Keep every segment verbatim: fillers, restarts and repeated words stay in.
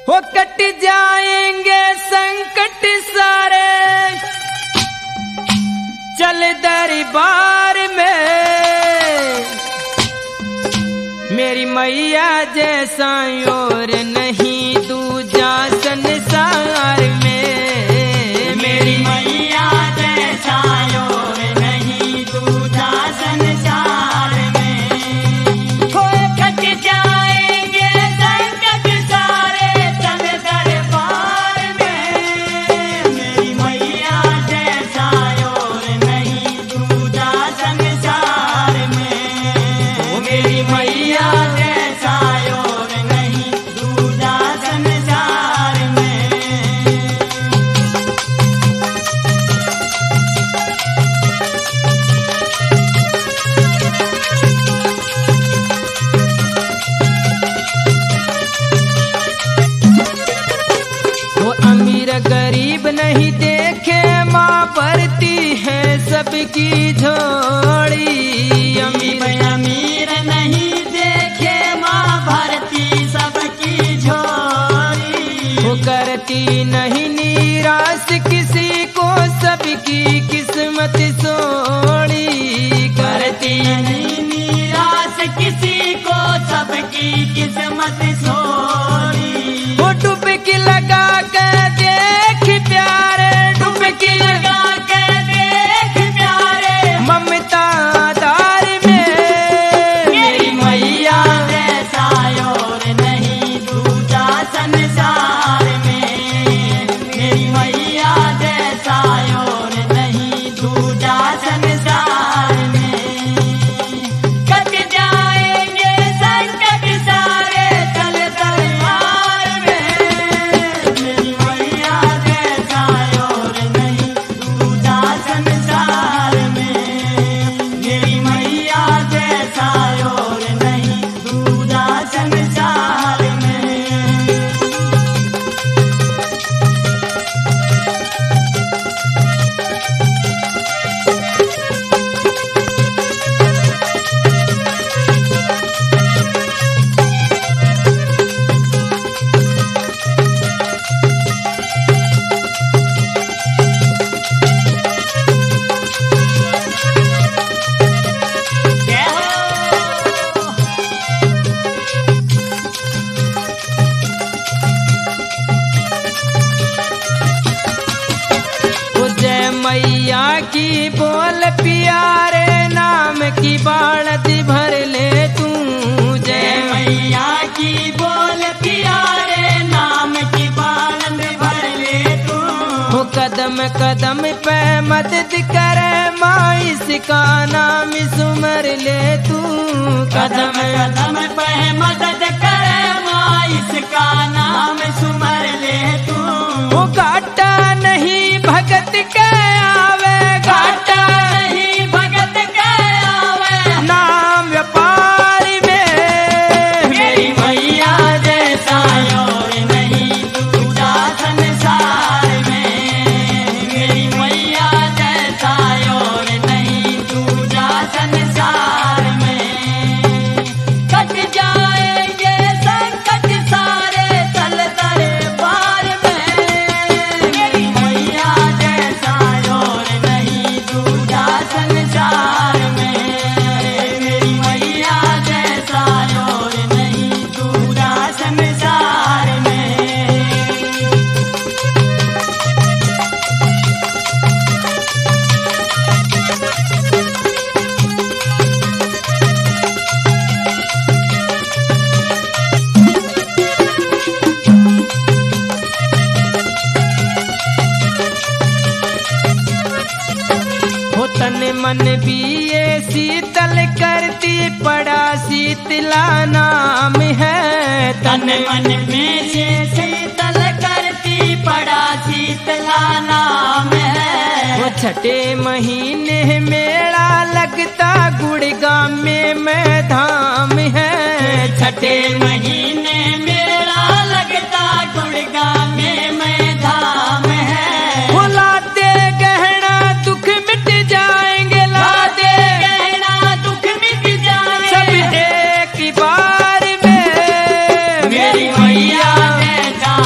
हो कट जाएंगे संकट सारे चल दरबार में, मेरी मैया जैसा और नहीं दूजा संसार में, मेरी मैया जैसा और नहीं दूजा संसार में। हो कट जाएंगे संकट सारे चल दरबार में, मेरी मैया जैसा और नहीं दूजा संसार में, मेरी मैया जैसा और नहीं दूजा संसार में। वो अमीर गरीब नहीं देखे माँ भरती है सबकी झोली, अमीर अमीर नहीं देखे माँ भरती सबकी झोली, वो करती नहीं निराश किसी को सबकी किस्मत सोड़ी, करती नहीं निराश किसी को सबकी किस्मत सोड़ी। वो डुबकी लगा के देख प्यारे, डुबकी लगा के देख प्यारे ममता दार में, मेरी मैया जैसा और नहीं दूजा संसार में, मेरी मैया जैसा और नहीं दूजा संसार में। कट जाएंगे संकट सारे चल दरबार में, मेरी मैया जैसा और नहीं दूजा संसार में, मेरी मैया जैसा और नहीं दूजा संसार में। जय हो। वो जय मैया की बोल प्यारे नाम की बालत भर ले तू, जय जय मैया की बोल प्यारे नाम की बालंद भर ले तू, वो कदम कदम पे मदद करे माँ इसका नाम सुमर ले तू, कदम कदम पे मदद करे माँ इसका नाम सुमर ले तू। वो घाटा नहीं भगत के आवे, घाटा नहीं भगत के आवे नाम व्यापार में, मेरी मैया जैसा और नहीं दूजा संसार में, मेरी मैया जैसा और नहीं दूजा संसार में। कट जाएंगे संकट सारे चल दरबार में, मेरी मैया जैसा और नहीं दूजा संसार में, मेरी मैया जैसा और नहीं दूजा संसार में। हो तन मन भी ये शीतल करती पड़ा शीतला नाम है, तन मन में से शीतल करती पड़ा शीतला नाम है। वो छठे महीने मेला लगता गुड़गाम में मैं धाम है, छठे महीने मेला लगता गुड़गांव में मैं धाम है। वो लाते गहना दुख मिट जाएंगे, लाते गहना दुख मिट जाए सब एक बार में, मेरी मैया जैसा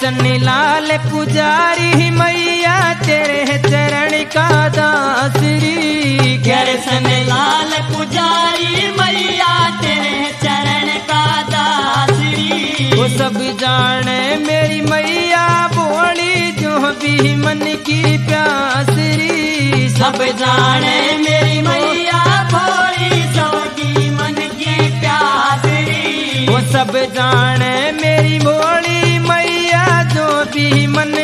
सन लाल पुजारी मैया तेरे चरण का दासरी। सन लाल पुजारी मैया तेरे चरण का दासरी। वो सब जाने मेरी मैया बोली जो भी मन की प्यासरी। सब जाने मेरी मैया भोली सबकी मन की प्यासरी। वो सब जाने मेरी भोली मैया जो भी मन